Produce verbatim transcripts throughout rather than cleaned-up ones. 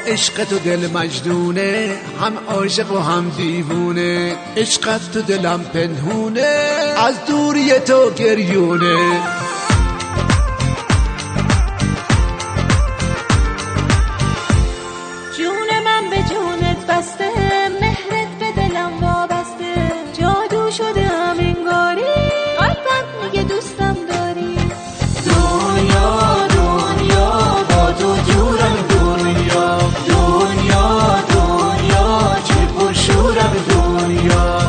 عشق تو دل مجنونه، هم عاشق و هم دیوونه. عشقت تو دلم پنهونه، از دوری تو گریونه. جون من به جونت بسته، مهرت به دلم وابسته. جادو شده ام انگاری، قلبم میگه دوستم داری. دنیا دنیا با تو جورم، دنیا دنیا دنیا چه پرشورم دنیا.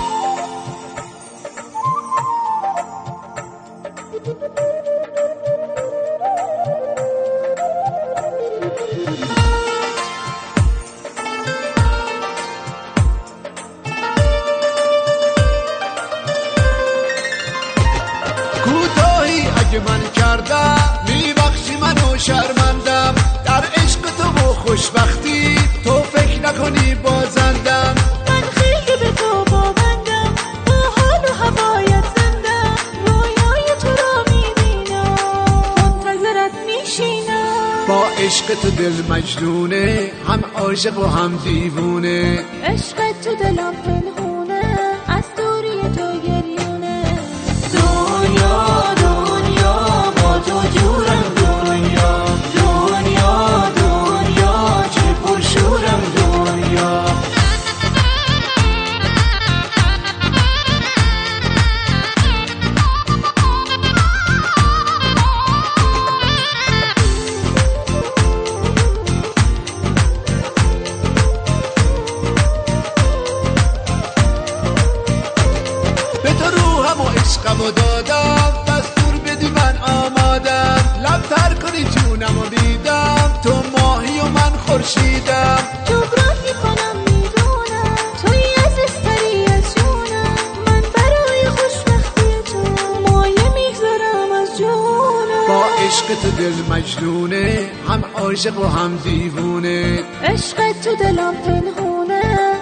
کوتاهی اگه من کردم، میبخشی منو شرمندم. در عشق تو و خوشبختی، تو فکر نکنی بازندم. من خیلی به تو پابندم، با حال و هوایت زندم. رویای تو را میبینم، منتظرت میشینم. با عشق تو دل مجنونه، هم عاشق و هم دیوونه. عشقت تو دلم پنهونه، از دوری تو گریونه. دنیا دنیا با تو جورم، دنیا دنیا دنیا چه پرشورم دنیا. به تو روحم و عشقم و دادم، دستور بدی من آمادم. لب تر کنی جونم و دیدم، تو ماهی و من خورشیدم. جبران میکنم میدونم، توی عزیزتری از جونم. من برای خوشبختی تو مایه میگذارم از جونم. با عشق تو دل مجنونه، هم عاشق و هم دیوونه. عشقت تو دلم پنهونه،